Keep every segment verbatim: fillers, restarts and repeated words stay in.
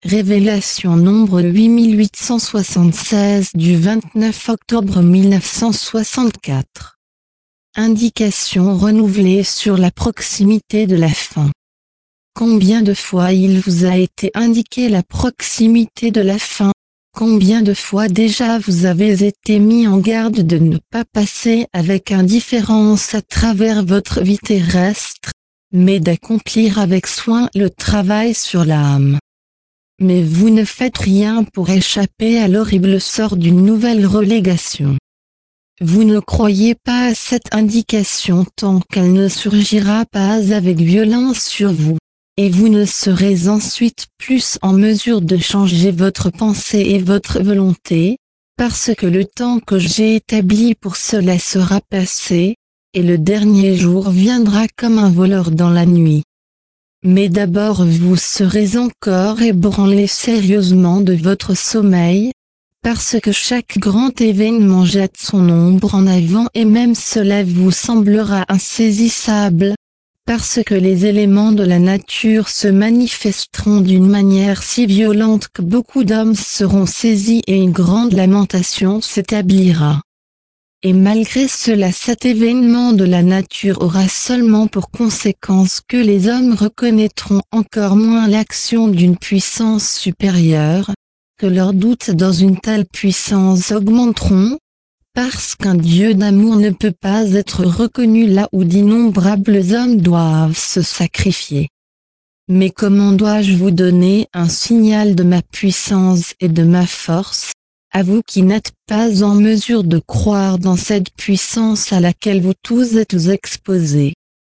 Révélation nombre huit mille huit cent soixante-seize du vingt-neuf octobre mille neuf cent soixante-quatre. Indication renouvelée sur la proximité de la fin. Combien de fois il vous a été indiqué la proximité de la fin? Combien de fois déjà vous avez été mis en garde de ne pas passer avec indifférence à travers votre vie terrestre, mais d'accomplir avec soin le travail sur l'âme. Mais vous ne faites rien pour échapper à l'horrible sort d'une nouvelle relégation. Vous ne croyez pas à cette indication tant qu'elle ne surgira pas avec violence sur vous, et vous ne serez ensuite plus en mesure de changer votre pensée et votre volonté, parce que le temps que j'ai établi pour cela sera passé, et le dernier jour viendra comme un voleur dans la nuit. Mais d'abord vous serez encore ébranlé sérieusement de votre sommeil, parce que chaque grand événement jette son ombre en avant et même cela vous semblera insaisissable, parce que les éléments de la nature se manifesteront d'une manière si violente que beaucoup d'hommes seront saisis et une grande lamentation s'établira. Et malgré cela cet événement de la nature aura seulement pour conséquence que les hommes reconnaîtront encore moins l'action d'une puissance supérieure, que leurs doutes dans une telle puissance augmenteront, parce qu'un Dieu d'amour ne peut pas être reconnu là où d'innombrables hommes doivent se sacrifier. Mais comment dois-je vous donner un signal de ma puissance et de ma force, à vous qui n'êtes pas en mesure de croire dans cette puissance à laquelle vous tous êtes exposés?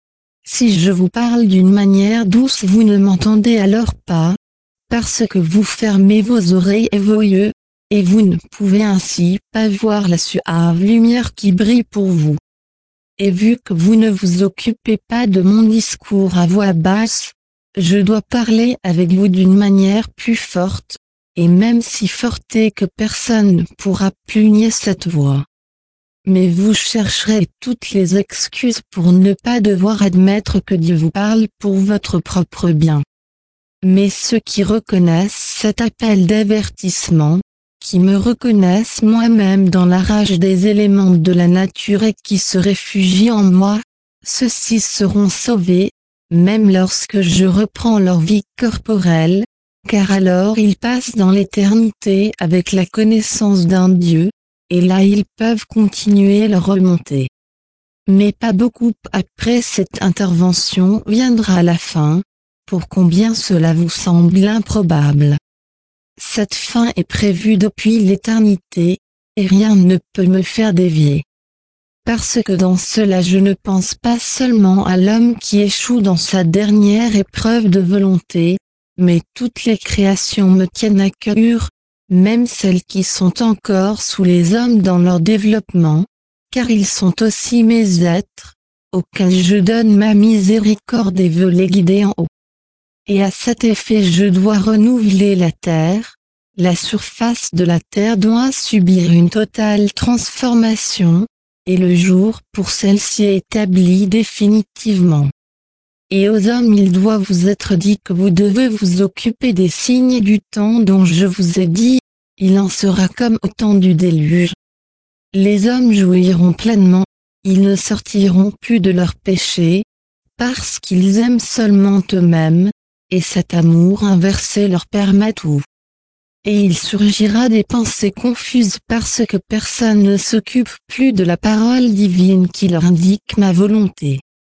Si je vous parle d'une manière douce vous ne m'entendez alors pas, parce que vous fermez vos oreilles et vos yeux, et vous ne pouvez ainsi pas voir la suave lumière qui brille pour vous. Et vu que vous ne vous occupez pas de mon discours à voix basse, je dois parler avec vous d'une manière plus forte, et même si forte que personne ne pourra plus nier cette voix. Mais vous chercherez toutes les excuses pour ne pas devoir admettre que Dieu vous parle pour votre propre bien. Mais ceux qui reconnaissent cet appel d'avertissement, qui me reconnaissent moi-même dans la rage des éléments de la nature et qui se réfugient en moi, ceux-ci seront sauvés, même lorsque je reprends leur vie corporelle, car alors ils passent dans l'éternité avec la connaissance d'un Dieu, et là ils peuvent continuer leur remontée. Mais pas beaucoup après cette intervention viendra la fin, pour combien cela vous semble improbable. Cette fin est prévue depuis l'éternité, et rien ne peut me faire dévier. Parce que dans cela je ne pense pas seulement à l'homme qui échoue dans sa dernière épreuve de volonté, mais toutes les créations me tiennent à cœur, même celles qui sont encore sous les hommes dans leur développement, car ils sont aussi mes êtres, auxquels je donne ma miséricorde et veux les guider en haut. Et à cet effet je dois renouveler la terre, la surface de la terre doit subir une totale transformation, et le jour pour celle-ci est établi définitivement. Et aux hommes il doit vous être dit que vous devez vous occuper des signes du temps dont je vous ai dit, il en sera comme au temps du déluge. Les hommes jouiront pleinement, ils ne sortiront plus de leurs péchés, parce qu'ils aiment seulement eux-mêmes, et cet amour inversé leur permet tout. Et il surgira des pensées confuses parce que personne ne s'occupe plus de la parole divine qui leur indique ma volonté.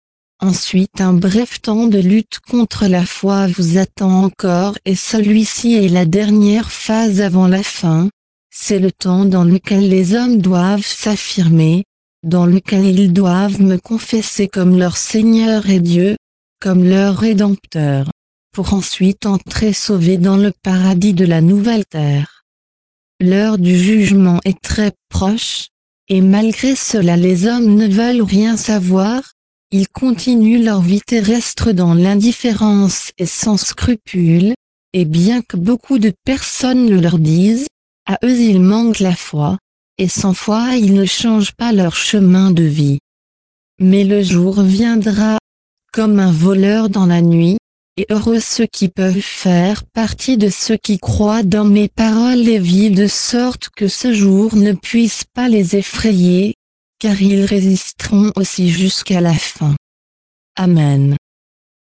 Ensuite un bref temps de lutte contre la foi vous attend encore et celui-ci est la dernière phase avant la fin, c'est le temps dans lequel les hommes doivent s'affirmer, dans lequel ils doivent me confesser comme leur Seigneur et Dieu, comme leur Rédempteur, pour ensuite entrer sauvés dans le paradis de la nouvelle terre. L'heure du jugement est très proche, et malgré cela les hommes ne veulent rien savoir, ils continuent leur vie terrestre dans l'indifférence et sans scrupule, et bien que beaucoup de personnes le leur disent, à eux ils manquent la foi, et sans foi ils ne changent pas leur chemin de vie. Mais le jour viendra, comme un voleur dans la nuit, et heureux ceux qui peuvent faire partie de ceux qui croient dans mes paroles et vivent de sorte que ce jour ne puisse pas les effrayer, car ils résisteront aussi jusqu'à la fin. Amen.